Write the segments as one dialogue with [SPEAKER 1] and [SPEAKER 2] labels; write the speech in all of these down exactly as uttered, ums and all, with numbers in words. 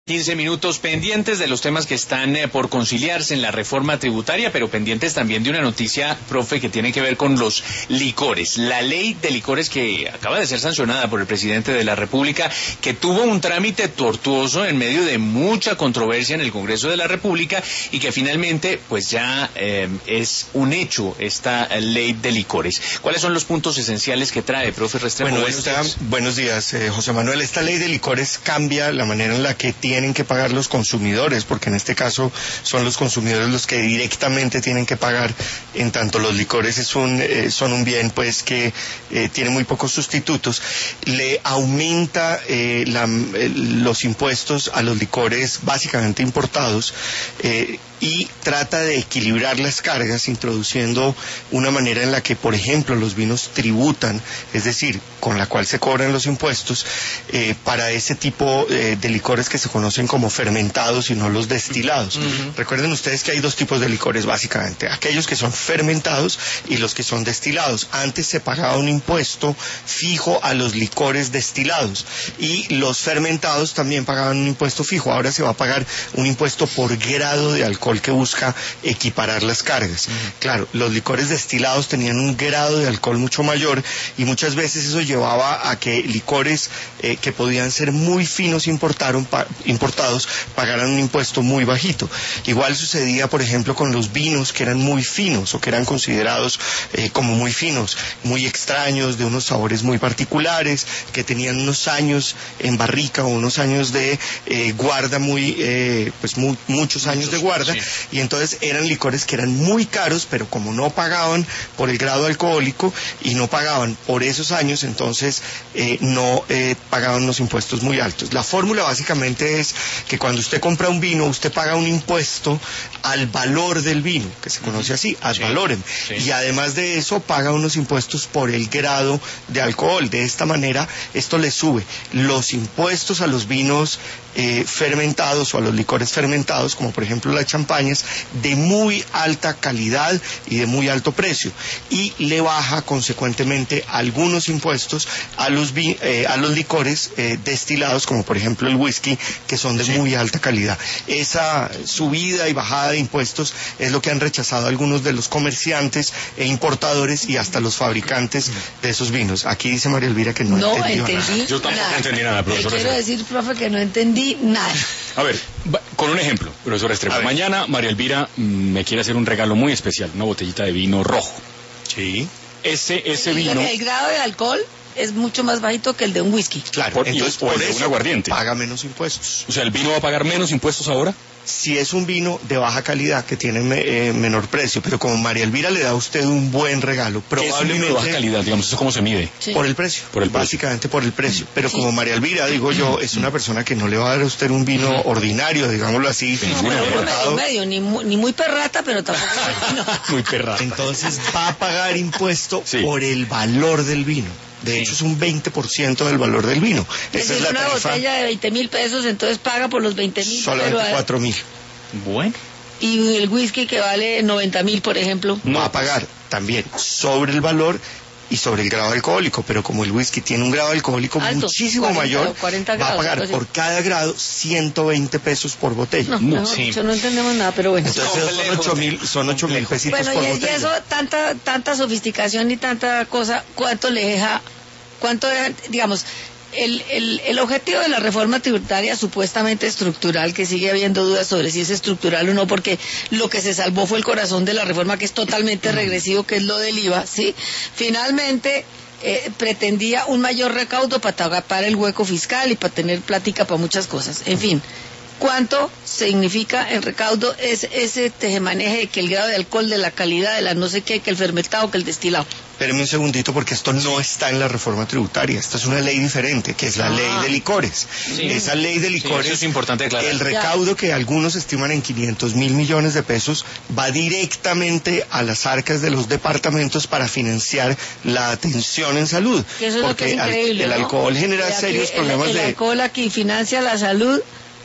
[SPEAKER 1] quince minutos pendientes de los temas que están eh, por conciliarse en la reforma tributaria, pero pendientes también de una noticia, profe, que tiene que ver con los licores. La ley de licores que acaba de ser sancionada por el presidente de la República, que tuvo un trámite tortuoso en medio de mucha controversia en el Congreso de la República y que finalmente pues ya eh, es un hecho esta ley de licores. ¿Cuáles son los puntos esenciales que trae, profe Restrepo?
[SPEAKER 2] Bueno, buenos esta, días, buenos días eh, José Manuel. Esta ley de licores cambia la manera en la que tiene tienen que pagar los consumidores, porque en este caso son los consumidores los que directamente tienen que pagar, en tanto los licores es un, eh, son un bien pues que eh, tiene muy pocos sustitutos. Le aumenta eh, la, eh, los impuestos a los licores básicamente importados eh, y trata de equilibrar las cargas introduciendo una manera en la que, por ejemplo, los vinos tributan, es decir, con la cual se cobran los impuestos eh, para ese tipo eh, de licores que se conocen como fermentados y no los destilados. Uh-huh. Recuerden ustedes que hay dos tipos de licores básicamente, aquellos que son fermentados y los que son destilados. Antes se pagaba un impuesto fijo a los licores destilados y los fermentados también pagaban un impuesto fijo. Ahora se va a pagar un impuesto por grado de alcohol que busca equiparar las cargas. Uh-huh. Claro, los licores destilados tenían un grado de alcohol mucho mayor y muchas veces eso llevaba a que licores eh, que podían ser muy finos importaron, pa, importados pagaran un impuesto muy bajito. Igual sucedía, por ejemplo, con los vinos que eran muy finos o que eran considerados eh, como muy finos, muy extraños, de unos sabores muy particulares, que tenían unos años en barrica o unos años de eh, guarda muy, eh, pues muy, muchos años de guarda. Sí. Y entonces eran licores que eran muy caros, pero como no pagaban por el grado alcohólico y no pagaban por esos años, entonces eh, no eh, pagaban los impuestos muy altos. La fórmula básicamente es que cuando usted compra un vino, usted paga un impuesto al valor del vino, que se conoce así, ad sí. valorem, sí. y además de eso paga unos impuestos por el grado de alcohol. De esta manera, esto le sube los impuestos a los vinos eh, fermentados o a los licores fermentados, como por ejemplo las champañas, de muy alta calidad y de muy alto precio, y le baja consecuentemente algunos impuestos a los, vi, eh, a los licores eh, destilados, como por ejemplo el whisky, que son de sí. muy alta calidad. Esa subida y bajada de impuestos es lo que han rechazado algunos de los comerciantes e importadores y hasta los fabricantes de esos vinos. Aquí dice María Elvira que no,
[SPEAKER 3] no
[SPEAKER 2] entendió
[SPEAKER 3] entendí
[SPEAKER 2] nada.
[SPEAKER 1] Yo tampoco
[SPEAKER 3] nada.
[SPEAKER 1] entendí nada, profesor.
[SPEAKER 3] Te quiero decir, profe, que no entendí nada.
[SPEAKER 1] A ver, con un ejemplo, profesor Restrepo. Mañana María Elvira mmm, me quiere hacer un regalo muy especial, una botellita de vino rojo.
[SPEAKER 2] Sí.
[SPEAKER 1] Ese, ese vino...
[SPEAKER 3] El grado de alcohol es mucho más bajito que el de un whisky.
[SPEAKER 2] Claro,
[SPEAKER 1] por,
[SPEAKER 2] entonces
[SPEAKER 1] por
[SPEAKER 2] por
[SPEAKER 1] eso
[SPEAKER 2] eso
[SPEAKER 1] un aguardiente
[SPEAKER 2] paga menos impuestos.
[SPEAKER 1] O sea, ¿el vino va a pagar menos impuestos ahora?
[SPEAKER 2] Si es un vino de baja calidad que tiene eh, menor precio, pero como María Elvira le da a usted un buen regalo, probablemente...
[SPEAKER 1] ¿Qué es un vino de baja calidad? Digamos, ¿eso cómo se mide?
[SPEAKER 2] Sí. Por el precio,
[SPEAKER 1] por el
[SPEAKER 2] básicamente
[SPEAKER 1] precio.
[SPEAKER 2] por el precio. Pero
[SPEAKER 3] sí.
[SPEAKER 2] como María Elvira, digo yo, es una persona que no le va a dar a usted un vino uh-huh. ordinario, digámoslo así.
[SPEAKER 3] No, bueno, medio, medio, ni, muy, ni muy perrata, pero tampoco...
[SPEAKER 1] no. Muy perrata.
[SPEAKER 2] Entonces va a pagar impuesto
[SPEAKER 1] sí.
[SPEAKER 2] por el valor del vino. De sí. hecho, es un veinte por ciento del valor del vino.
[SPEAKER 3] Esa es, es la una tarifa, botella de veinte mil pesos, entonces paga por los veinte mil.
[SPEAKER 2] Solamente cuatro mil.
[SPEAKER 1] Bueno.
[SPEAKER 3] Y el whisky que vale noventa mil, por ejemplo.
[SPEAKER 2] Va a pagar también sobre el valor y sobre el grado alcohólico, pero como el whisky tiene un grado alcohólico alto, muchísimo cuarenta, mayor, cuarenta grados, va a pagar por cada grado ciento veinte pesos por botella.
[SPEAKER 3] No, no, sí. no entendemos nada, pero bueno.
[SPEAKER 2] Entonces no, son ocho mil, son ocho mil pesitos
[SPEAKER 3] bueno,
[SPEAKER 2] por
[SPEAKER 3] y,
[SPEAKER 2] botella.
[SPEAKER 3] Y eso, tanta, tanta sofisticación y tanta cosa, ¿cuánto le deja, cuánto deja, digamos... El, el, el objetivo de la reforma tributaria supuestamente estructural, que sigue habiendo dudas sobre si es estructural o no, porque lo que se salvó fue el corazón de la reforma, que es totalmente regresivo, que es lo del I V A, ¿sí? Finalmente eh, pretendía un mayor recaudo para tapar el hueco fiscal y para tener plática para muchas cosas, en fin. ¿Cuánto significa el recaudo? Es ese tejemaneje de que el grado de alcohol, de la calidad, de la no sé qué, que el fermentado, que el destilado.
[SPEAKER 2] Espéreme un segundito, porque esto no está en la reforma tributaria. Esta es una ley diferente, que es la ah. ley de licores. Sí. Esa ley de licores,
[SPEAKER 1] sí, eso es importante aclarar.
[SPEAKER 2] El recaudo ya. que algunos estiman en quinientos mil millones de pesos va directamente a las arcas de los departamentos para financiar la atención en salud.
[SPEAKER 3] Que eso es
[SPEAKER 2] porque
[SPEAKER 3] lo que es increíble,
[SPEAKER 2] el
[SPEAKER 3] ¿no?
[SPEAKER 2] alcohol genera
[SPEAKER 3] aquí,
[SPEAKER 2] serios problemas
[SPEAKER 3] el, el
[SPEAKER 2] de...
[SPEAKER 3] El alcohol aquí financia la salud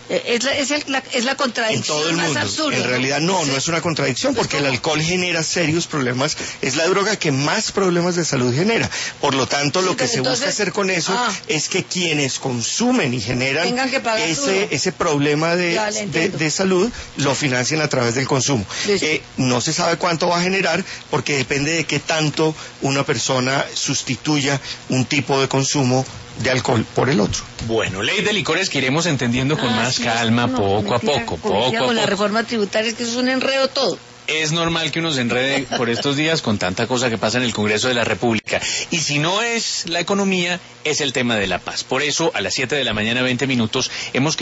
[SPEAKER 3] Es la, es, el, la, es la contradicción
[SPEAKER 2] en todo el
[SPEAKER 3] más
[SPEAKER 2] mundo.
[SPEAKER 3] absurda.
[SPEAKER 2] En realidad no,
[SPEAKER 3] sí.
[SPEAKER 2] no es una contradicción, porque el alcohol genera serios problemas, es la droga que más problemas de salud genera. Por lo tanto,
[SPEAKER 3] Sí,
[SPEAKER 2] lo que se
[SPEAKER 3] entonces,
[SPEAKER 2] busca hacer con eso
[SPEAKER 3] ah,
[SPEAKER 2] es que quienes consumen y generan ese, ese problema de, de, de salud lo financien a través del consumo. Eh, no se sabe cuánto va a generar, porque depende de qué tanto una persona sustituya un tipo de consumo de alcohol por el otro.
[SPEAKER 1] Bueno, ley de licores que iremos entendiendo con ah, más sí, calma, no, poco, mentira, a poco, poco a poco.
[SPEAKER 3] Con la reforma tributaria es que eso es un enredo todo.
[SPEAKER 1] Es normal que uno se enrede por estos días con tanta cosa que pasa en el Congreso de la República. Y si no es la economía, es el tema de la paz. Por eso, a las siete de la mañana, veinte minutos, hemos